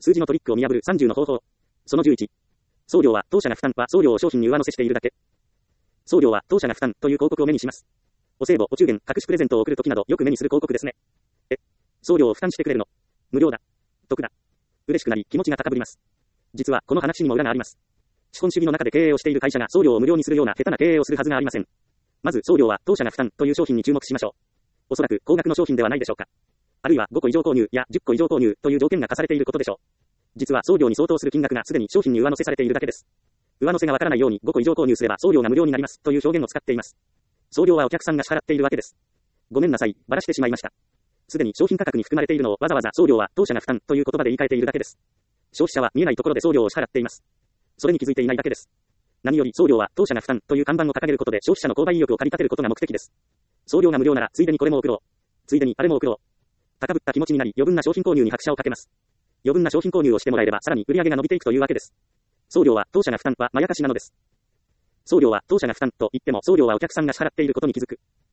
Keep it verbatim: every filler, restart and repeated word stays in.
数字のトリックを見破るさんじゅうの方法。そのじゅういち。送料は当社が負担は送料を商品に上乗せしているだけ。送料は当社が負担という広告を目にします。お歳暮、お中元、隠しプレゼントを送るときなどよく目にする広告ですね。え、送料を負担してくれるの？無料だ。得だ。嬉しくなり気持ちが高ぶります。実はこの話にも裏があります。資本主義の中で経営をしている会社が送料を無料にするような下手な経営をするはずがありません。まず送料は当社が負担という商品に注目しましょう。おそらく高額の商品ではないでしょうか。あるいはごこ以上購入やじゅっこ以上購入という条件が課されていることでしょう。実は送料に相当する金額がすでに商品に上乗せされているだけです。上乗せがわからないようにごこ以上購入すれば送料が無料になりますという表現を使っています。送料はお客さんが支払っているわけです。ごめんなさい、ばらしてしまいました。すでに商品価格に含まれているのをわざわざ送料は当社が負担という言葉で言い換えているだけです。消費者は見えないところで送料を支払っています。それに気づいていないだけです。何より送料は当社が負担という看板を掲げることで消費者の購買意欲を駆り立てることが目的です。送料が無料ならついでにこれも送ろう。ついでにあれも送ろう。高ぶった気持ちになり余分な商品購入に拍車をかけます。余分な商品購入をしてもらえればさらに売り上げが伸びていくというわけです。送料は当社が負担はまやかしなのです。送料は当社が負担と言っても送料はお客さんが支払っていることに気づく。